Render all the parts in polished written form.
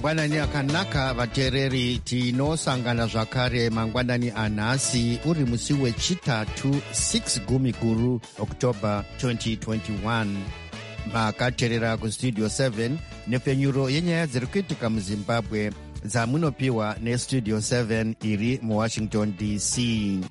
Mangwanani akanaka vateereri, tinosangana zvakare mangwanani anhasi uri musi wechitatu 6 Gumiguru October 2021. Makateerera kustudio 7 nepfenyuro yenyaya dziri kuitika muZimbabwe dzamunopiwa nestudio 7 iri muWashington DC.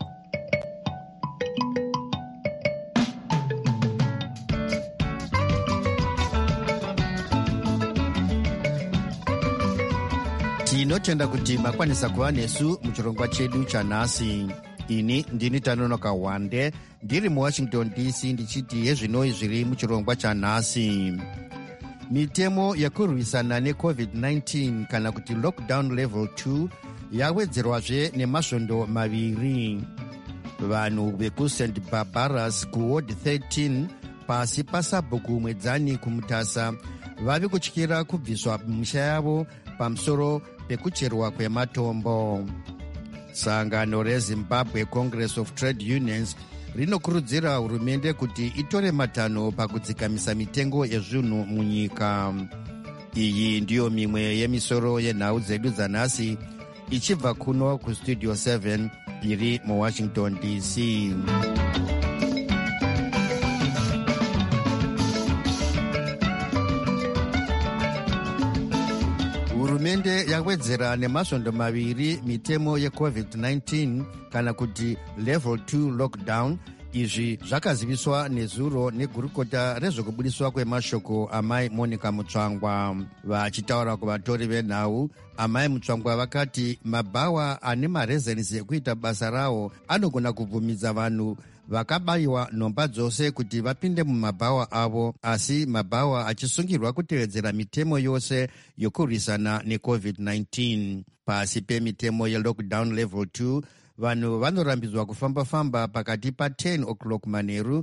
Tinotenda kuti makwanisa kuva nesu muchirongwa chedu chanhasi. Ini ndini Tanonoka Wande, ndiri muWashington DC ndichiti yezvinoi zviri muchirongwa chanhasi. Mitemo yekurwisana neCovid-19 kana kuti lockdown level 2 yawedzerwazve nemasvondo maviri. Vanhu vekuSt Barbaras kuward 13 pasi pasabhuku Mwedzani kumutasa vavi kutyira kubviswa mumisha yavo pamusoro pekucherwa kwematombo. Sangano reZimbabwe Congress of Trade Unions rinokurudzira hurumende kuti itore matanho pakudzikamisa mitengo yezvinhu munyika. Iyi ndiyo mimwe yemisoro yenhau dzedu dzanhasi ichibva kuno kustudio 7 iri muWashington DC. Hurumende yawedzera nemasvondo maviri mitemo yeCovid-19 kana kuti level 2 lockdown. Izvi zvakaziviswa nezuro negurukota rezvekubudiswa kwemashoko amai Monica Mutsvangwa. Vachitaura kuvatori venhau, amai Mutsvangwa vakati mabhawa ane marezensi ekuita basa rawo anogona kubvumidza vanhu vakabayiwa nhomba dzose kuti vapinde mumabhawa avo, asi mabhawa achisungirwa kutevedzera mitemo yose yokurwisana neCovid-19. Pasi pemitemo yelockdown level 2, vanhu vanorambidzwa kufamba-famba pakati pa10 o'clock manheru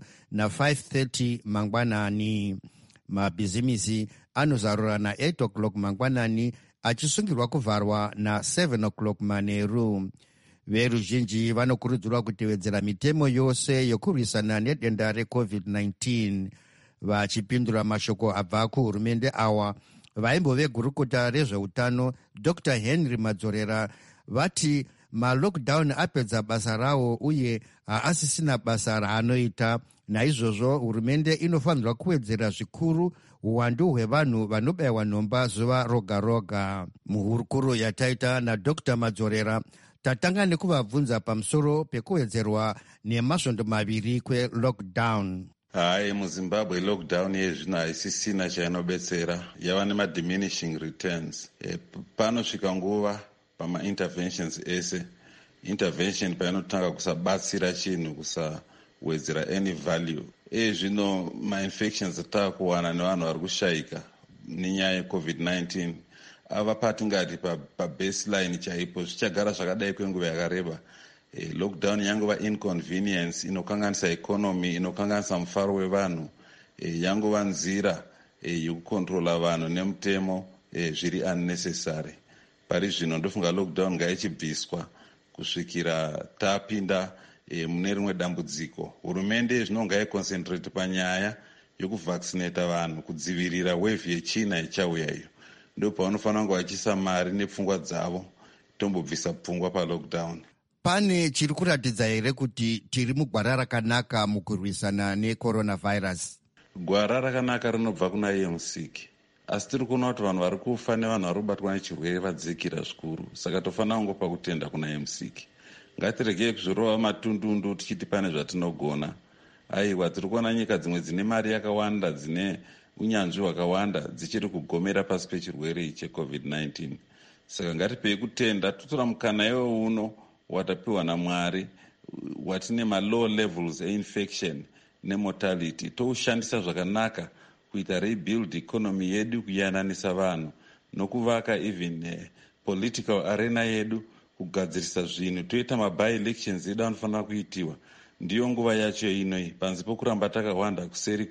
na5:30 mangwanani. Mabhizimisi anozarura na8 o'clock mangwanani achisungirwa kuvharwa na7 o'clock manheru. Veruzhinji vanokurudzirwa kutevedzera mitemo yose yokurwisana nedenda reCovid-19. Vachipindura mashoko abva kuhurumende awa, vaimbove gurukota rezveutano Dr. Henry Madzorera vati malockdown apedza basa rawo uye haasisina basa raanoita. Naizvozvo hurumende inofanirwa kuwedzera zvikuru uwandu hwevanhu vanobayiwa nhomba zuva roga roga. Muhurukuro yataita naDr. Madzorera tatanga nekuvabvunza pamusoro pekuwedzerwa nemasvondo maviri kwelockdown. Hai, muZimbabwe lockdown yezvino haisisina chainobetsera, yava nemadiminishing returns. Panosvika nguva pama-interventions ese, intervention painotanga kusabatsira chinhu, kusawedzera any value. Zvino ma-infections ataakuwana nevanhu vari kushayika nenyaya yeCovid-19 ava patingati pabaseline chaipo, zvichagara zvakadai kwenguva yakareba. Lockdown yangova inconvenience inokanganisa economy, inokanganisa mufaro wevanhu, yangova nzira yekukontrola vanhu nemutemo zviri unnecessary. Pari zvino ndofunga lockdown ngaichibviswa kusvikira tapinda mune rimwe dambudziko. Hurumende zvino ngaiconcentrate panyaya yokuvaccinata vanhu kudzivirira wave yechina ichauya iyo. Ndo paunofanira kunge vachiisa mari nepfungwa dzavo tombobvisa pfungwa palockdown. Pane chiri kuratidza here kuti tiri mugwara rakanaka mukurwisana necoronavirus? Gwara rakanaka rinobva kuna EMCK. Asi tiri kuona kuti vanhu vari kufa nevanhu vari kubatwa nechirwere vadzikira zvikuru. Saka tofanira kungopa kutenda kuna EMCK. Ngatiregei kuzvirova matundundu tichiti pane zvatinogona. Aiwa, tiri kuona nyika dzimwe dzine mari yakawanda, dzine unyanzvi hwakawanda, dzichiri kugomera pasi pechirwere cheCovid-19. Saka ngatipei kutenda, totora mukana iwo uno watapiwa naMwari, watine ma-low levels einfection nemortality, toushandisa zvakanaka kuita rebuild economy yedu, kuyananisa vanhu nokuvaka even political arena yedu, kugadzirisa zvinhu, toita maby-elections edu anofanira kuitiwa. Ndiyo nguva yacho inoi, panzi pokuramba takawanda kuseri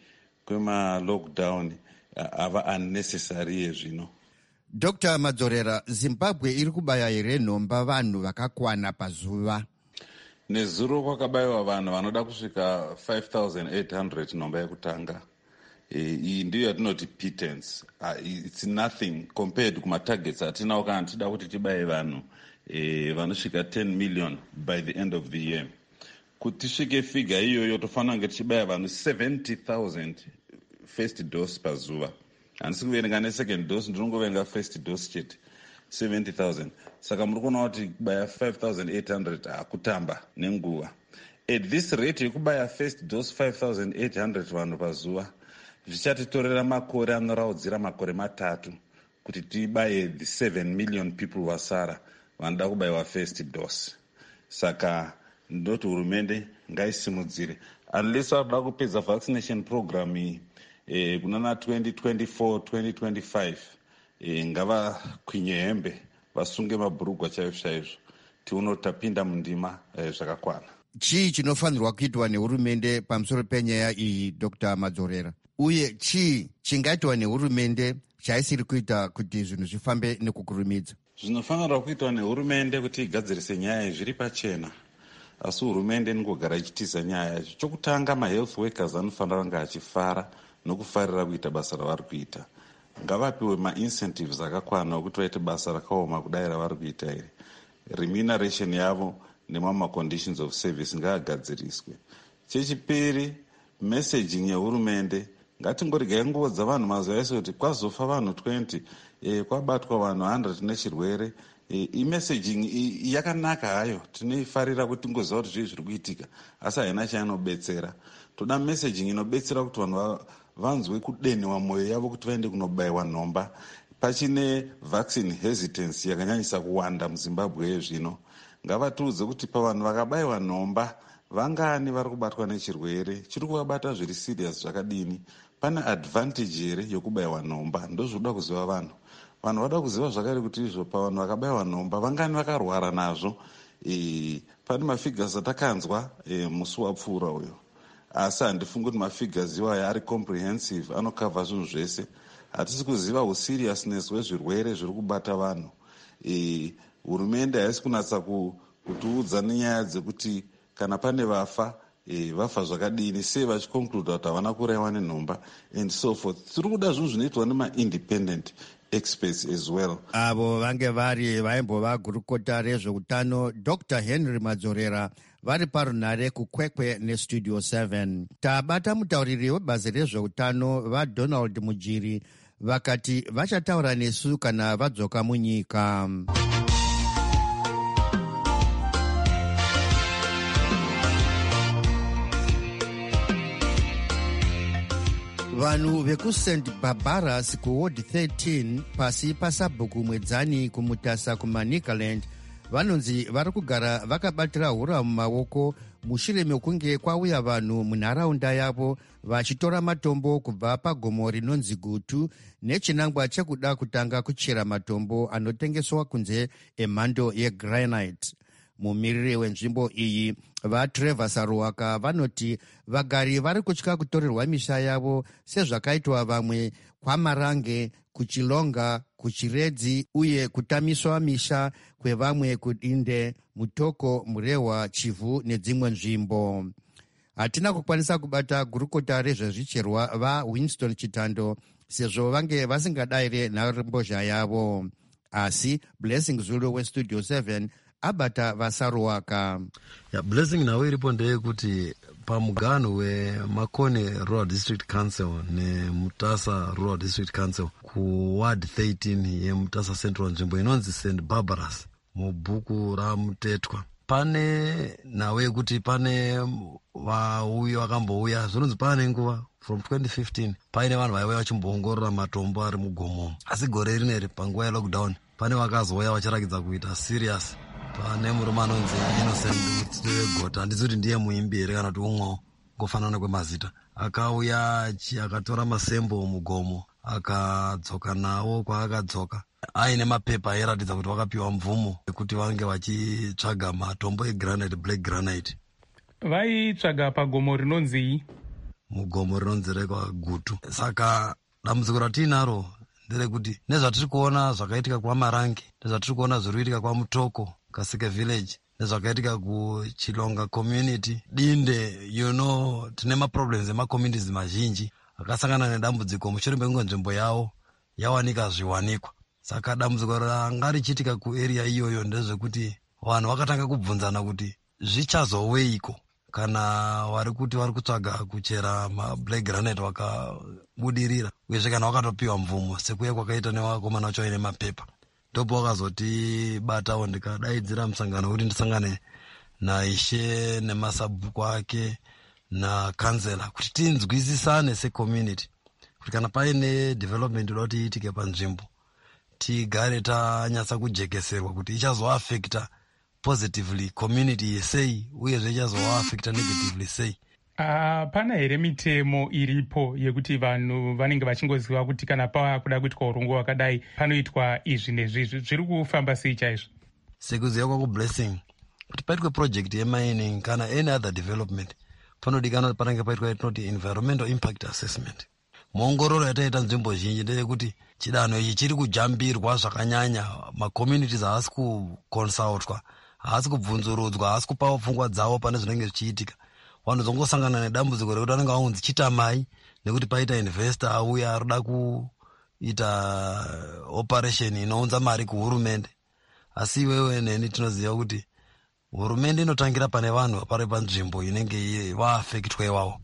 kwema-lockdown ava unnecessary yezvino. Dr. Madzorera, Zimbabwe iri kubaya here nhomba vanhu vakakwana pazuva? Nezuro kwakabayiwa vanhu vanoda kusvika 5,800 nhomba yekutanga. iyi ndiyo yatinoti pittance. It's nothing compared kumatargets atinawo kana tida kuti tibaye vanhu vanosvika 10 million by the end of the year. Kuti tisvike figa iyoyo tofanira kunge tichibaya vanhu 70,000 first dose pazuva. Handisi kuverenga nesecond dose, ndinongoverenga first dose chete 70,000. Saka muri kuona kuti kubaya 5,800 hakutamba nenguva. At this rate yekubaya first dose 5,800 vanhu pazuva, zvichatitorera makore anoraudzira makore 3 kuti tibaye the 7 million people vasara vanoda kubayiwa first dose. Saka ndoti hurumende ngaisimudzire, unless vakuda kupedza vaccination program iyi kunana 2024 2025 ngavakwinye hembe vasunge mabhurugwa chaizvo chaizvo tione tapinda mundima zvakakwana. Chii chinofanirwa kuitwa nehurumende pamusoro penyaya iyi, Dr. Madzorera? Uye chii chingaitwa nehurumende chaisiri kuita kuti zvinhu zvifambe nekukurumidza? Zvinofanirwa kuitwa nehurumende kuti igadzirise nyaya zviri pachena, asi hurumende inongogara ichitiza nyaya yacho. Chokutanga, mahealth workers anofanira kunge achifara nokufarira kuita basa ravari kuita. Ngavapiwe maincentives akakwana okuti vaite basa rakaoma kudai ravari kuita iri. Remuneration yavo nemamaconditions of service ngaagadziriswe. Chechipiri, messaging yehurumende ngatingoregai ngovodza vanhu mazuva ese kuti kwazofa vanhu 20 kwabatwa vanhu 100 nechirwere. Messaging yakanaka hayo, tinoifarira kuti tingoziva kuti zvii zviri kuitika, asi haina chainobetsera. Toda messaging inobetsera kuti vanhu vanzwe kudeniwa mwoyo yavo kuti vaende kunobayiwa nhomba. Pachine vaccine hesitance yakanyanyisa kuwanda muZimbabwe yezvino. Ngavatiudze kuti pavanhu vakabayiwa nhomba vangani vari kubatwa nechirwere, chiri kuvabata zviri serious zvakadini, pane advantage here yokubayiwa nhomba. Ndozvoda kuziva vanhu. Vanhu vada kuziva zvakare kuti izvo pavanhu vakabayiwa nhomba vangani vakarwara nazvo. Pane mafigures atakanzwa musi wapfuura uyo, asi handifungi kuti mafigures iwayo ari comprehensive, anokavha zvinhu zvese. Hatisi kuziva useriousness hwezvirwere zviri kubata vanhu. Hurumende haisi kunatsa kutiudza nenyaya dzekuti kana pane vafa vafa zvakadini, sei vachiconcluda kuti havana kuraiwa nenhomba and so forth. Tiri kuda zvinhu zvinoitwa nema-independent experts as well. Avo vange vaimbova gurukota rezveutano Dr. Henry Madzorera vari parunhare kukwekwe nestudio 7. Tabata mutauriri webazi rezveutano vaDonald Mujiri vakati vachataura nesu kana vadzoka munyika. Vanhu vekuSt Barbaras kuward 13 pasi pasabhuku mwedzani kumutasa kuManicaland vanonzi vari kugara vakabatira hura mumaoko mushure mekunge kwauya vanhu munharaunda yavo vachitora matombo kubva pagomo rinonzi Gutu nechinangwa chekuda kutanga kuchera matombo anotengeswa kunze emhando yegranite. Mumiriri wenzvimbo iyi vaTrevor Saruwaka vanoti vagari vari kutya kutorerwa misha yavo sezvakaitwa vamwe kwaMarange, kuChilonga, kuChiredzi uye kutamiswa misha kwevamwe kuDinde, Mutoko, Murehwa, Chivhu nedzimwe nzvimbo. Hatina kukwanisa kubata gurukota rezvezvicherwa vaWinston Chitando sezvo vange vasingadayire nharembozha yavo, asi Blessing Zulu westudio 7 abata vaSaruwaka. Blessing nawo iripo ndeyekuti pamugano weMakone Rural District Council neMutasa Rural District Council kuward 13 yeMutasa Central, nzvimbo inonzi St Barbaras mubhuku ramutetwa, pane nawo yekuti pane vauyi vakambouya, zvinonzi pane nguva from 2015 paine vanhu vaiuya vachimboongorora matombo ari mugomo, asi gore rineri panguva yelockdown pane vakazouya vachirakidza kuita serious. Pane murume anonzi Innocent Gota, handisi kuti ndiye muimbi here kana kuti umwewo ngofanana kwemazita, akauya akatora masembo mugomo akadzoka nawo kwaakadzoka aine mapepa airatidza kuti vakapiwa mvumo yekuti vange vachitsvaga matombo egranite, black granite. Vaitsvaga pagomo rinonzi mugomo rinonzi reKwaGutu. Saka dambudziko ratinaro nderekuti nezvatiri kuona zvakaitika kwaMarange, nezvatiri kuona zviri kuitika kwaMutoko Kasike village, nezvakaitika kuChilonga community, Dinde, tine maproblems emacommunities mazhinji, akasangana nedambudziko mushure mekunge nzvimbo yavo yawanika zviwanikwa. Saka dambudziko ranga richiitika kuarea iyoyo ndezvekuti vanhu vakatanga kubvunzana kuti zvichazoweiko kana vari kuti vari kutsvaga kuchera mablack granite vakabudirira, uyezve kana vakatopiwa mvumo sekuye kwakaita nevakomana vacho vaine mapepa. Ndopo vakazotibatawo, ndikadaidzira musangano kuti ndisangane naishe nemasabhuku ake nakansela kuti tinzwisisane secommunity kuti kana paine development inoda kuti iitike panzvimbo tigare tanyatsa kujekeserwa kuti ichazoafekta positively community sei uyezve ichazoafekta negatively sei. Pana here mitemo iripo yekuti vanhu vanenge vachingoziva kuti kana pakuda kuitwa urungu wakadai panoitwa izvi nezvizvi, zviri kufamba sei chaizvo? Sekuziva kwakublessing kuti paitwe project yemining kana any other development panodikanwa kuti panenge paitwa yatinoti environmental impact assessment. Muongororo yataita nzvimbo zhinji ndeyekuti chidanho ichi chiri kujambirwa zvakanyanya, macommunities haasi kuconsultwa, haasi kubvunzurudzwa, haasi kupawo pfungwa dzavo pane zvinenge zvichiitika. Vanhu zongosangana nedambudziko rekuti vanenge vaunzi chitamai nekuti paita investor auya arida kuita operation inounza mari kuhurumende. Asi iwewe neni tinoziva kuti hurumende inotangira pane vanhu pari panzvimbo inenge vaafektwa iwavo.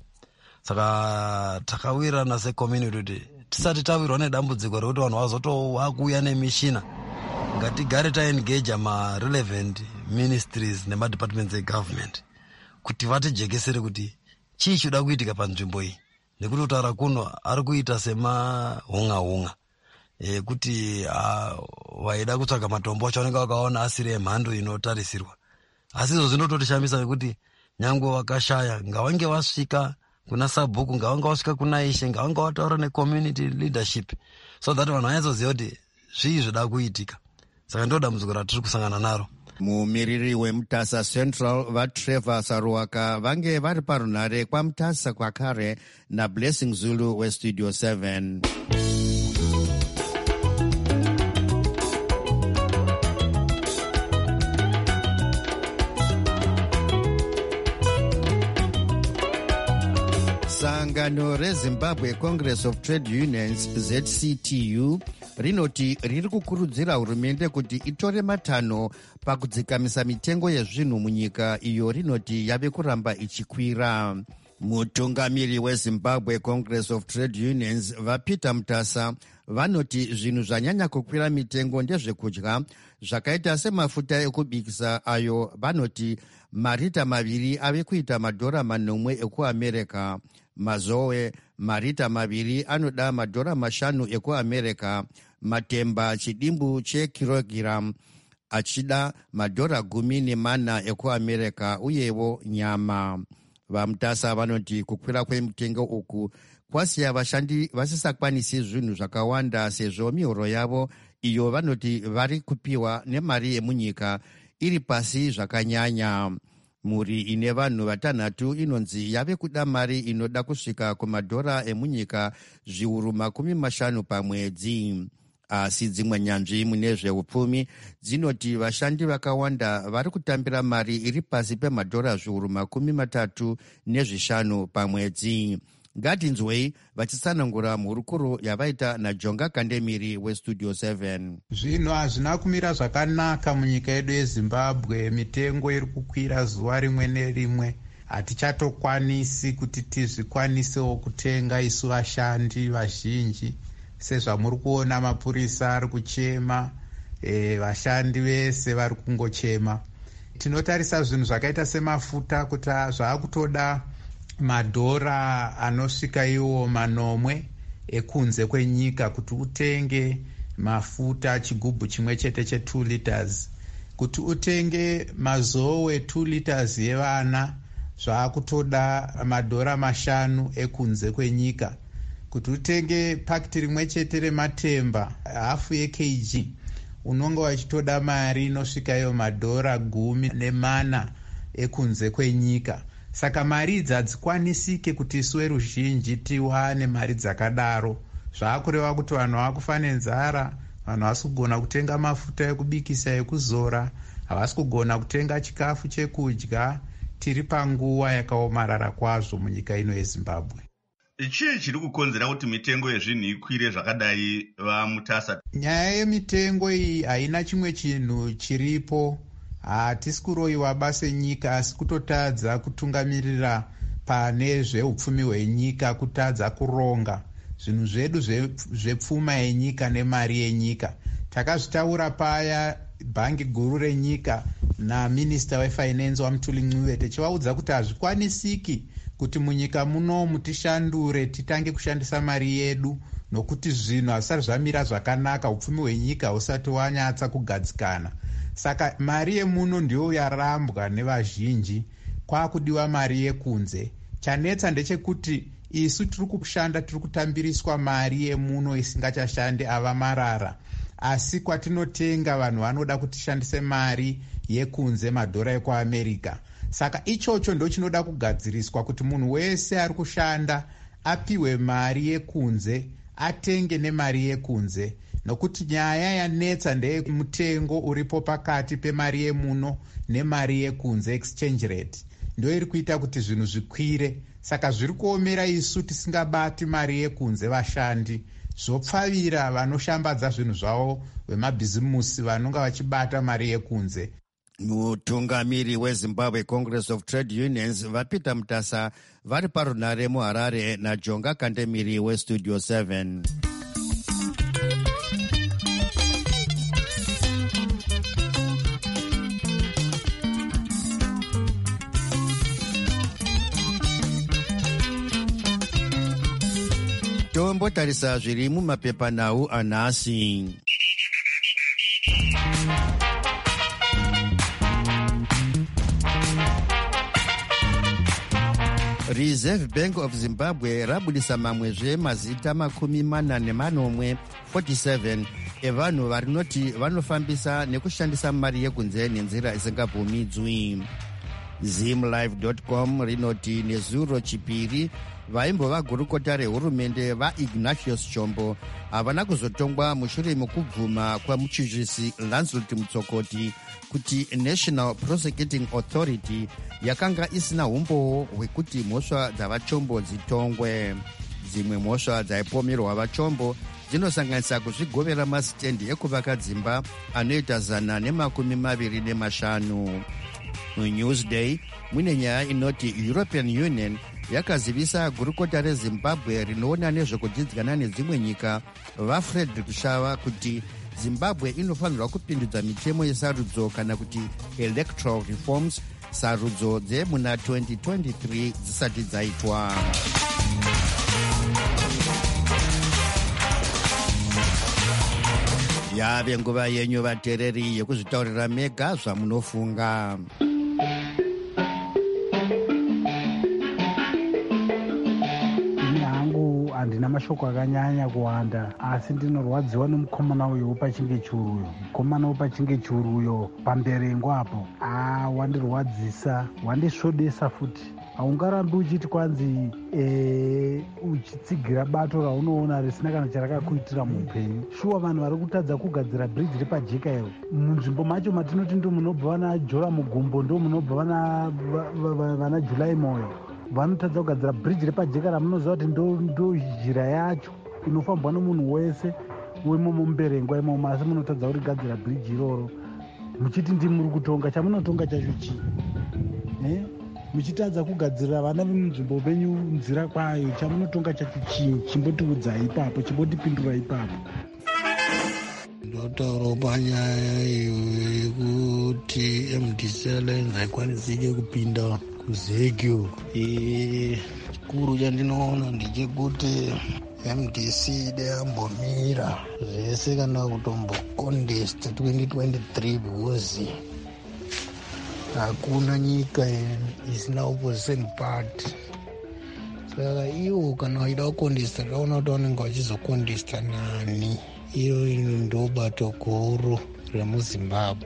Saka takawirirana secommunity kuti tisati tawirwa nedambudziko rekuti vanhu vazotovakuuya nemishina, ngatigare taengage ma-relevant ministries nema-departments egovernment kuti vatijekesere kuti chii chida kuitika panzvimbo iyi, nekuti kutaura kuno ari kuita semahunga-hunga kuti vaida kutsvaga matombo acho vanenge vakaona asiri emhando inotarisirwa. Asi izvo zvinototishambisa nekuti nyangwe vakashaya ngavange vasvika kuna sabhuku, ngavanga vasvika kuna ishe, ngavanga vataura necommunity leadership so that vanhu vanyatsoziva kuti zvii zvida kuitika. Saka ndo dambudziko ratiri kusangana naro. Mumiriri weMutasa Central vaTrevor Saruwaka vange vari parunhare kwaMutasa kwakare naBlessing Zulu weStudio 7. Sangano reZimbabwe Congress of Trade Unions ZCTU rinoti riri kukurudzira hurumende kuti itore matanho pakudzikamisa mitengo yezvinhu munyika iyo rinoti yave kuramba ichikwira. Mutungamiri weZimbabwe Congress of Trade Unions vaPeter Mutasa vanoti zvinhu zvanyanya kukwira mitengo ndezvekudya zvakaita semafuta ekubikisa ayo vanoti marita 2 ave kuita $9 ekuAmerica. Mazowe marita 2 anoda $5 ekuAmerica. Matemba chidimbu chekirogiramu achida $14 ekuAmerica uyewo nyama. VaMutasa vanoti kukwira kwemitengo uku kwasiya vashandi vasisakwanisi zvinhu zvakawanda sezvo mihoro yavo iyo vanoti vari kupiwa nemari yemunyika iri pasi zvakanyanya. Mhuri ine vanhu 6 inonzi yave kuda mari inoda kusvika kumadhora emunyika zviuru 50 pamwedzi. Asi dzimwe nyanzvi mune zveupfumi dzinoti vashandi vakawanda vari kutambira mari iri pasi pemadhora zviuru 35 pamwedzi. Ngatinzwei vachitsanangura mhurukuro yavaita naJonga Kandemiri weStudio 7. Zvinhu hazvina kumira zvakanaka munyika yedu yeZimbabwe. Mitengo iri kukwira zuva rimwe nerimwe. Hatichatokwanisi kuti tizvikwanisewo kutenga isu vashandi vazhinji. Sezvamuri kuona mapurisa ari kuchema, vashandi vese vari kungochema. Tinotarisa zvinhu zvakaita semafuta kuti zvaakutoda madhora anosvika iwo 9 ekunze kwenyika kuti utenge mafuta chigubhu chimwe chete che2 liters. Kuti utenge mazowe 2 liters yevana zvaakutoda madhora 5 ekunze kwenyika. Kuti utenge pakiti rimwe chete rematemba hafu ye-kg unonga wachitoda mari inosvika iyo madhora 14 ekunze kwenyika. Saka mari idzi hadzikwanisike kuti isuwe ruzhinji tiwane mari dzakadaro. Zvaakureva kuti vanhu vakufa nenzara, vanhu havasi kugona kutenga mafuta ekubikisa ekuzora, havasi kugona kutenga chikafu chekudya. Tiri panguva yakaomarara kwazvo munyika ino yeZimbabwe. chii chiri kukonzera kuti mitengo yezvinhu ikwire zvakadai vaMutasa? Nyaya yemitengo iyi haina chimwe chinhu chiripo. Hatisi kuroyiwa basa nyika, asi kutotadza kutungamirira pane zveupfumi hwenyika, kutadza kuronga zvinhu zvedu zvepfuma yenyika nemari yenyika. Takazvitaura paya bhangi guru renyika naminista wefinance waMutuli Ncube tichivaudza kuti hazvikwanisiki kuti munyika munomu tishandure titange kushandisa mari yedu, nokuti zvinhu hazvisati zvamira zvakanaka, upfumi hwenyika husati wanyatsa kugadzikana. Saka mari yemuno ndiyo yarambwa nevazhinji, kwakudiwa mari yekunze. Chanetsa ndechekuti isu tiri kushanda, tiri kutambiriswa mari yemuno isingachashande ava marara, asi kwatinotenga vanhu vanoda kuti tishandise mari yekunze, madhora ekuAmerica. Saka ichocho ndo chinoda kugadziriswa, kuti munhu wese ari kushanda apiwe mari yekunze, atenge nemari yekunze, nokuti nyaya yanetsa ndeye mutengo uripo pakati pemari yemuno nemari yekunze, exchange rate, ndo iri kuita kuti zvinhu zvikwire. Saka zviri kuomera isu tisingabati mari yekunze vashandi, zvopfavira vanoshambadza zvinhu zvavo vemabhizimusi vanonga vachibata mari yekunze. Mutungamiri weZimbabwe Congress of Trade Unions vaPeter Mutasa vari parunare muHarare naJonga Kandemiri weStudio 7. Tombotarisa zviri mumapepanhau anhasi. Reserve Bank of Zimbabwe rabudisa mamwezve mazita 47 evanhu varinoti vanofambisa nekushandisa mari yekunze nenzira isingabvumidzwi. Zimlive.com rinoti nezuro chipiri vaimbova gurukota rehurumende vaIgnatius Chombo havana kuzotongwa mushure mekubvuma kwamuchinjisi Lancelot Mutsokoti kuti National Prosecuting Authority yakanga isina umbowo hwekuti mhosva dzavachombo dzitongwe. Dzimwe mhosva dzaipomerwa vachombo dzinosanganisa kuzvigovera masitendi ekuvaka dzimba anoita 125. MuNewsday mune nyaya inoti European Union yakazivisa gurukota reZimbabwe rinoona nezvekudyidzana nedzimwe nyika vaFrederick Shava kuti Zimbabwe inofanirwa kupindudza mitemo yesarudzo kana kuti electoral reforms sarudzo dzemuna 2023 dzisati dzaitwa. Yave nguva yenyu vatereri yekuzvitaurira mega zvamunofunga. Handina mashoko akanyanya kuwanda, asi ndinorwadziwa nemukomana uyo wepachingechuru uyo. Mukomana wepachingechuru uyo pamberengo apo, wandirwadzisa, wandisvodesa futi. Haungarambi uchiti kwanzi uchitsigira bato raunoona risina kana charakakuitira muupenyu. Shuwa vanhu vari kutadza kugadzira bridge repajeka iro munzvimbo macho matinoti ndo munobva vana Jora Mugumbo, ndo munobva vana Julai Moyo, vanotadza kugadzira bridge repajeka ramunoziva kuti ndo zhira yacho inofambwa nemunhu wese wemumberengo imomo, asi munotadza kuti gadzira bridge iroro muchiti ndimuri kutonga. Chamunotonga chacho chii? Muchitadza kugadzirira vana vemunzvimbo venyu nzira kwayo, chamunotonga chacho chii? Chimbotiudzai ipapo, chimbotipindura ipapo. Ndotaura panyaya yekuti MDC Alliance haikwanisike kupinda kuzegyo. Chikuru chandinoona ndechekuti MDC ide yambomira zvese kana kutombocontest 2023 because hakuna nyika isina opposition party. Saka iwo kana waida kucontesta taona kuti vanenge vachizocontesta nani. Iyo ndobato guru remuZimbabwe.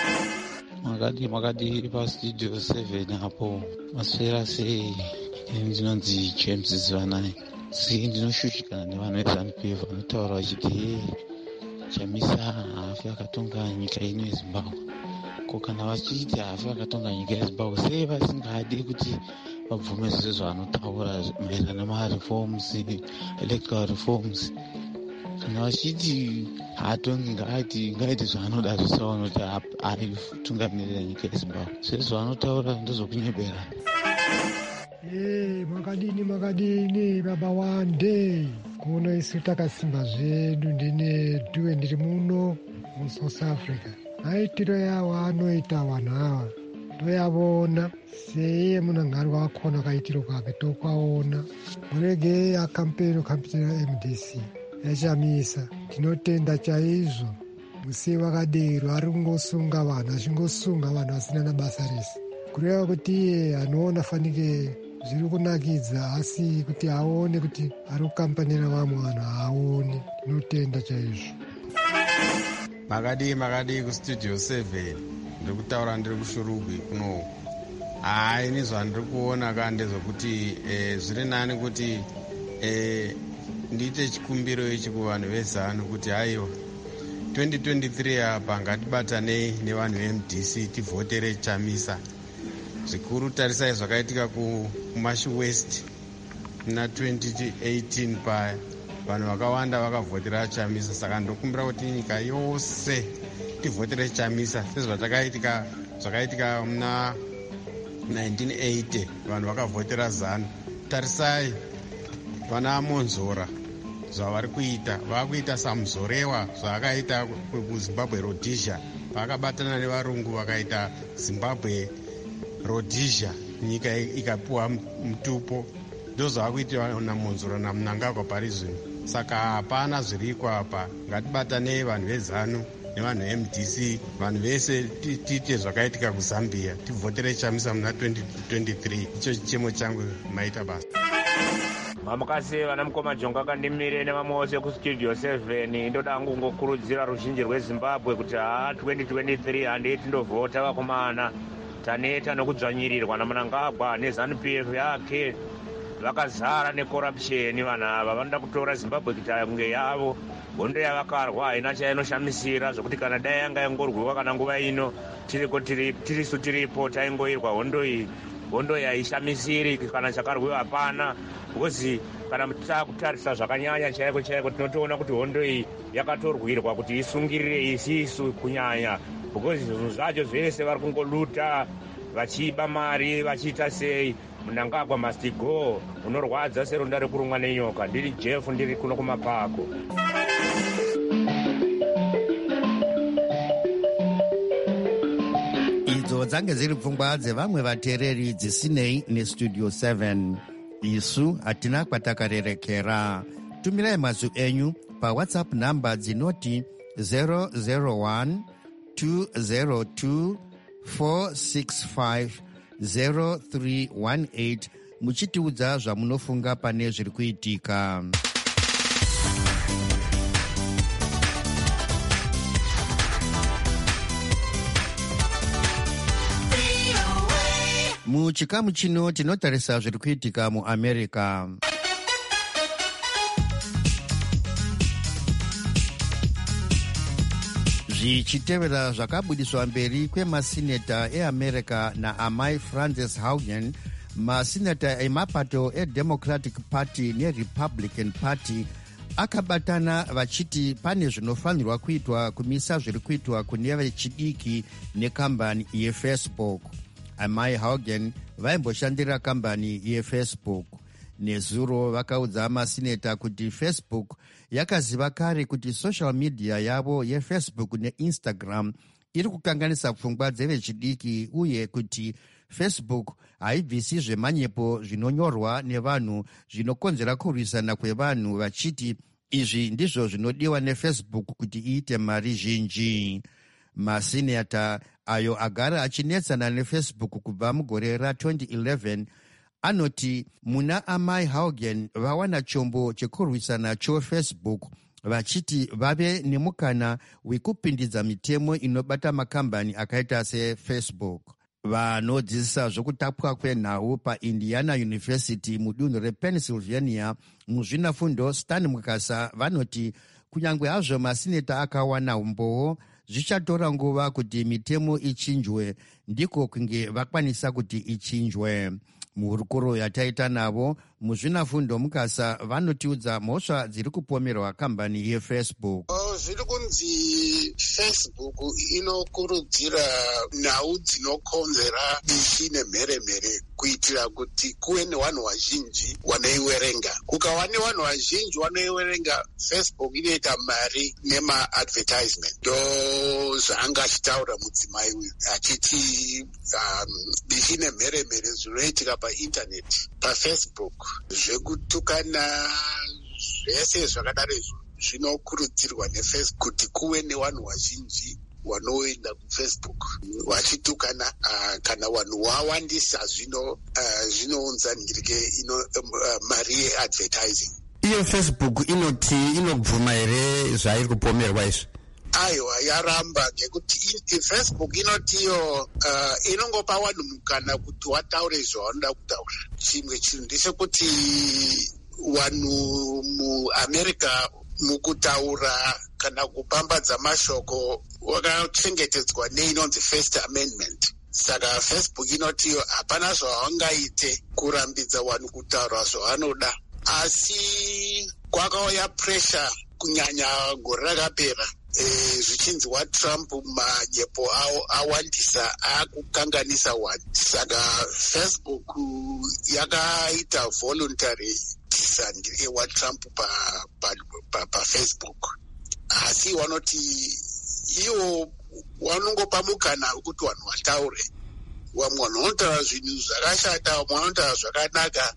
Makadi pastudio 7 apo maswera sei? Ndinonzi James Zvanai. Ndinoshushikana nevanhu veZANU-PF vanotaura vachiti Chamisa hafi akatonga nyika ino yeZimbabwe. Ko kana vachiti hafi akatonga nyika yeZimbabwe, sei vasingadi kuti vabvume zvese zvavanotaura maererano nemareforms, electoral reforms, kana vachiti hatongi ngaiti zvaanoda zvisaona kuti aitungamirira nyika yezimbabwe. Zvese zvavanotaura ndozvokunyebera. Makadini baba wande kuona isu takasimba zvedu ndine dhuwe ndiri muno muSouth Africa. Aitiro yavo anoita vanhu ava toyavona seiye munangari wakona kaitiro kwake tokwaona murege akampeni kampitira MDC yachamisa. Tinotenda chaizvo musiye vakadero ari kungosunga vanhu achingosunga vanhu vasina nabasa rese kureva kuti iye anoona fanike zviri kunakidza asi kuti aone kuti ari kukampanira vamwe vanhu aone. Tinotenda chaizvo. makadii kustudio 7 ndiri kutaura ndiri kushurugwi kuno. Ini zvandiri kuona ndezvokuti zviri nani kuti ndiite chikumbiro ichi kuvanhu vezanu kuti haiwa 2023 apa ngatibatanei nevanhu veMDC tivhotere Chamisa. Zvikuru tarisai zvakaitika kuMashi West na 2018 paya vanhu vakawanda vakavhotera Chamisa. Saka ndokumbira kuti nyika yose tivhotere Chamisa zvakaitika muna 1980 vanhu vakavhotera ZANU. Tarisai vana Monzora zvavari kuita, vakuita samuzorewa zvaakaita kuZimbabwe Rhodesia, vakabatana nevarungu vakaita Zimbabwe Rhodesia, nyika ikapiwa mutupo. Ndozvavakuita naMonzora naMnangagwa Parizvino. Saka hapana zviriko apa, ngatibatanei vanhu vezanu nevanhu veMDC, vanhu vese tiite zvakaitika kuZambia, tivhotere Chamisa muna 2023. Icho chichemo changu, maita basa. Mamukasi vana mukoma Jonga kandimire nevamwe vose kustudio 7. Ndoda kungokurudzira ruzhinji rweZimbabwe kuti 2023 handiti ndovhota vakomana. Taneta nokudzvanyirirwa naMnangagwa neZANU-PF yake vakazara necorruption. Vanhu ava vanoda kutora Zimbabwe kuti kunge yavo. Hondo yavakarwa haina chainoshamisira zvokuti kana dai yanga yangorwiwa kana nguva ino tiripo taingoirwa hondo iyi. Hondo iyi haishamisiri kana chakarwiwa hapana. Because kana takutarisa zvakanyanya chaiko tinotoona kuti hondo iyi yakatorwirwa kuti isungirire isisu kunyanya. Because zvinhu zvacho zvese vari kungoluta vachiiba mari vachiita sei. Mnangagwa must go. Unorwadza seronda rekurumwa nenyoka. Ndiri Jeff, ndiri kuno kuMapako. Idzo dzange dziri pfungwa dzevamwe vateereri dzisinei nestudio 7. Isu hatina kwatakarerekera. Tumirai mazwi enyu paWhatsApp namba dzinoti 001 202 465 0318 muchitiudza zvamunofunga pane zviri kuitika. Muchikamu chino tinotarisa zviri kuitika muAmerica. Zvichitevera zvakabudiswa mberi kwemasineta eAmerica naamai Frances Haugen, masineta emapato eDemocratic Party neRepublican Party akabatana vachiti pane zvinofanirwa kuitwa kumisa zviri kuitwa kune vechidiki nekambani yeFacebook. Amai Haugen vaimboshandira kambani yeFacebook. Nezuro vakaudza masineta kuti Facebook yakaziva kare kuti social media yavo yeFacebook neInstagram iri kukanganisa pfungwa dzevechidiki uye kuti Facebook haibvisi zvemanyepo zvinonyorwa nevanhu zvinokonzera kurwisana kwevanhu, vachiti izvi ndizvo zvinodiwa neFacebook kuti iite mari zhinji. Masineta ayo agara achinetsana neFacebook kubva mugore ra2011 anoti muna amai Haugen vawana chombo chekurwisana choFacebook vachiti vave nemukana wekupindidza mitemo inobata makambani akaita seFacebook. Vanodzidzisa zvokutapwa kwenhau paIndiana University mudunhu rePennsylvania muzvinafundo Stan Mukasa vanoti kunyange hazvo masineta akawana umboo, zvichatora nguva kuti mitemo ichinjwe, ndiko kunge vakwanisa kuti ichinjwe. muhurukuro yataita navo muzvinafundo mukasa vanotiudza mhosva dziri kupomerwa kambani yefacebook. Zviri kunzi Facebook inokurudzira nhau dzinokonzera bishi nemheremhere kuitira kuti kuve nevanhu vazhinji vanoiwerenga. Kukawa nevanhu vazhinji vanoiwerenga, Facebook inoita mari nemaadvertisement. Ndo zvaanga achitaura mudzimai uyu achiti bishi nemheremhere zvinoitika paintaneti, pafacebook, zvekutukana zvese zvakadaro izvo zvinokurudzirwa nefacebook kuti kuve nevanhu vazhinji vanoenda kufacebook vachitukana. Kana vanhu wawandisa zvinounza nhirike mari yeadvertising. Iyo Facebook inobvuma here zvairi kupomerwa izvi? Aiwa, yaramba, ngekuti Facebook inoti inongopa vanhu mukana kuti wataure zvavanoda kutaura. Chimwe chinhu ndechekuti vanhu muAmerica mukutaura kana kupambadza mashoko wakachengetedzwa neinonzi First Amendment. Saka Facebook inoti hapana zvavangaite kurambidza vanhu kutaura zvavanoda. Asi kwakauya pressure kunyanya gore rakapera, zvichinziwa Trump manyepo awandisa akukanganisa vanhu. Saka Facebook yakaita voluntary disand waTrump pafacebook. Asi vanoti iwo vanongopa mukana wekuti vanhu vataure. Vamwe vanhu vanotaura zvinhu zvakashata, vamwe vanotaura zvakanaka.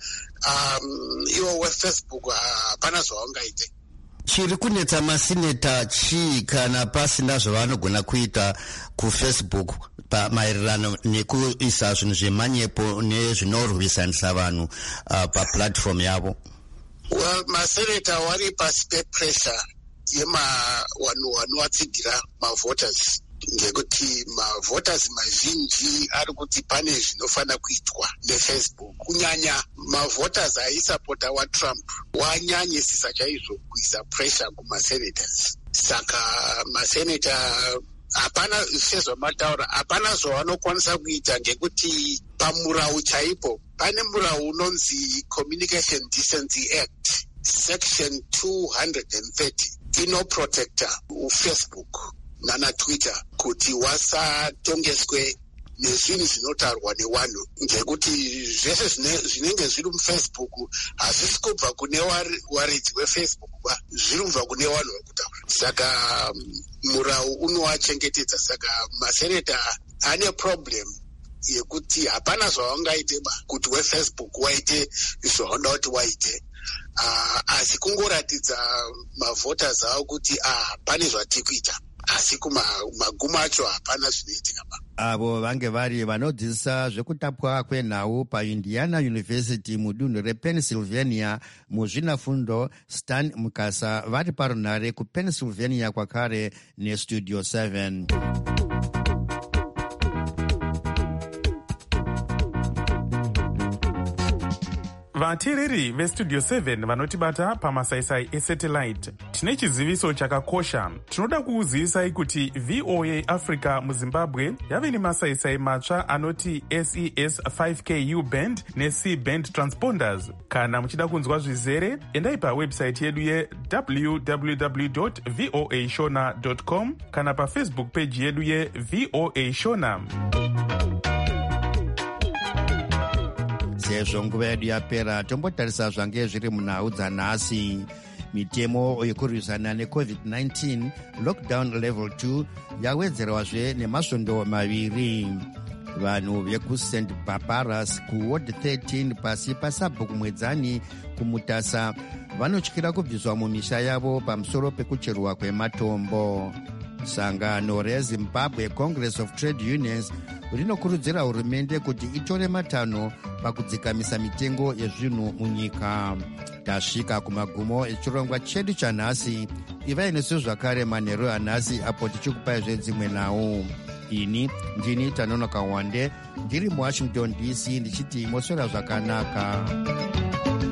Iwo wefacebook hapana zvavangaite. Chiri kunetsa masineta chii kana pasina zvavanogona kuita kufacebook maererano nekuisa zvinhu zvemanyepo nezvinorwisanisa vanhu paplatform yavo? Maseneta wari pasi pepressure vanhu vanovatsigira mavoters, ngekuti mavoters mazhinji ari kuti pane zvinofanira kuitwa nefacebook. Kunyanya mavoters aisapota waTrump wanyanyisisa chaizvo kuisa pressure kumasenators. Saka maseneta hapana sezvamataura, hapana zvavanokwanisa kuita, ngekuti pamurau chaipo pane murau unonzi Communication Decency Act section 230 inoprotecta Facebook nana Twitter kuti wasatongeswe nezvinhu zvinotaurwa nevanhu, ngekuti zvese zvinenge zviri mufacebook hazvisi kubva kune waridzi wefacebook, zviri kubva kune vanhu vakutaura. Saka murau unovachengetedza. Saka maseneta ane problem yekuti hapana zvavangaite kuti wefacebook waite zvavanoda kuti waite. Asi kungoratidza mavoters avo kuti pane zvatiri kuita, asi kumagumo acho hapana zvinoitika. Avo vange vari vanodzidzisa zvekutapwa kwenhau paIndiana University mudunhu rePennsylvania muzvinafundo. Stan Mukasa vari parunhare kuPennsylvania kwakare neStudio 7. vateereri vestudio 7 vanotibata pamasaisai esatellite, tine chiziviso chakakosha. Tinoda kukuzivisai kuti VOA Africa muZimbabwe yave nemasaisai matsva anoti SES 5K U-band neC-band transponders. Kana muchida kunzwa zvizere, endai pawebsite yedu ye-www.voashona.com kana pafacebook page yedu ye-VOA Shona. Sezvo nguva yedu yapera, tombotarisa zvange zviri munhau dzanhasi. Mitemo yekurwisana neCovid-19 lockdown level 2 yawedzerwazve nemasvondo maviri. Vanhu vekuSt Barbaras kuward 13 pasi paSabhuku Mwedzani kumutasa vanotyira kubviswa mumisha yavo pamusoro pekucherwa kwematombo. Sangano reZimbabwe Congress of Trade Unions rinokurudzira hurumende kuti itore matanho pakudzikamisa mitengo yezvinhu munyika. Tasvika kumagumo echirongwa chedu chanhasi. Ivai nesu zvakare manheru anhasi apo tichikupai zvedzimwe nhau. Ini ndini Tanonoka Wande ndiri muWashington DC ndichiti moswera zvakanaka.